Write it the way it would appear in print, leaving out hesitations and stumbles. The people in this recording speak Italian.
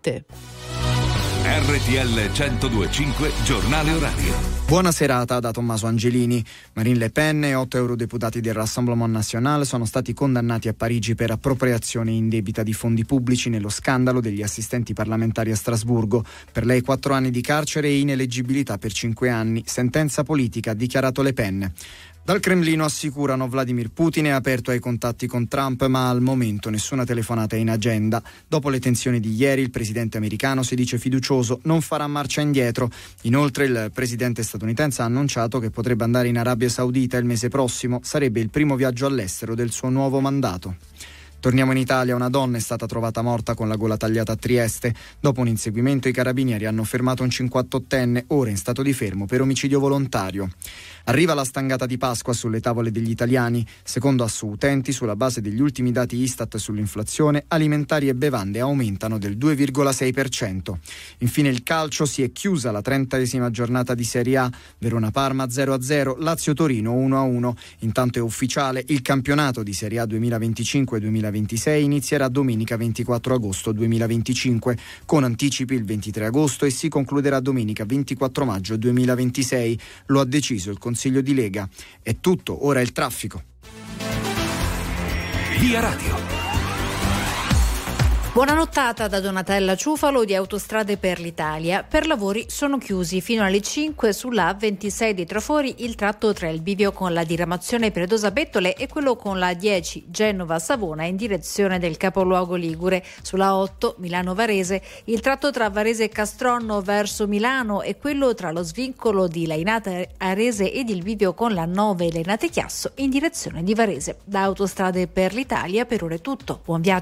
latte. RTL 102.5 Giornale Orario. Buona serata da Tommaso Angelini. Marine Le Pen e 8 eurodeputati del Rassemblement National sono stati condannati a Parigi per appropriazione indebita di fondi pubblici nello scandalo degli assistenti parlamentari a Strasburgo. Per lei 4 anni di carcere e ineleggibilità per 5 anni. Sentenza politica, ha dichiarato Le Pen. Dal Cremlino assicurano Vladimir Putin è aperto ai contatti con Trump, ma al momento nessuna telefonata è in agenda. Dopo le tensioni di ieri, il presidente americano si dice fiducioso, non farà marcia indietro. Inoltre il presidente statunitense ha annunciato che potrebbe andare in Arabia Saudita il mese prossimo. Sarebbe il primo viaggio all'estero del suo nuovo mandato. Torniamo in Italia, una donna è stata trovata morta con la gola tagliata a Trieste. Dopo un inseguimento i carabinieri hanno fermato un 58enne, ora in stato di fermo per omicidio volontario. Arriva la stangata di Pasqua sulle tavole degli italiani. Secondo Assoutenti, sulla base degli ultimi dati Istat sull'inflazione, alimentari e bevande aumentano del 2,6%. Infine il calcio, si è chiusa la 30esima giornata di Serie A. Verona-Parma 0-0, Lazio-Torino 1-1. Intanto è ufficiale, il campionato di Serie A 2025-2026 inizierà domenica 24 agosto 2025, con anticipi il 23 agosto e si concluderà domenica 24 maggio 2026. Lo ha deciso il Consiglio di Lega. È tutto, ora il traffico. Via Radio. Buona nottata da Donatella Ciufalo di Autostrade per l'Italia. Per lavori sono chiusi fino alle 5 sulla A26 di Trafori il tratto tra il bivio con la diramazione Predosa Bettole e quello con la 10 Genova-Savona in direzione del capoluogo ligure. Sulla 8 Milano-Varese il tratto tra Varese e Castronno verso Milano e quello tra lo svincolo di Lainate Arese ed il bivio con la 9 Lainate Chiasso in direzione di Varese. Da Autostrade per l'Italia per ora è tutto. Buon viaggio.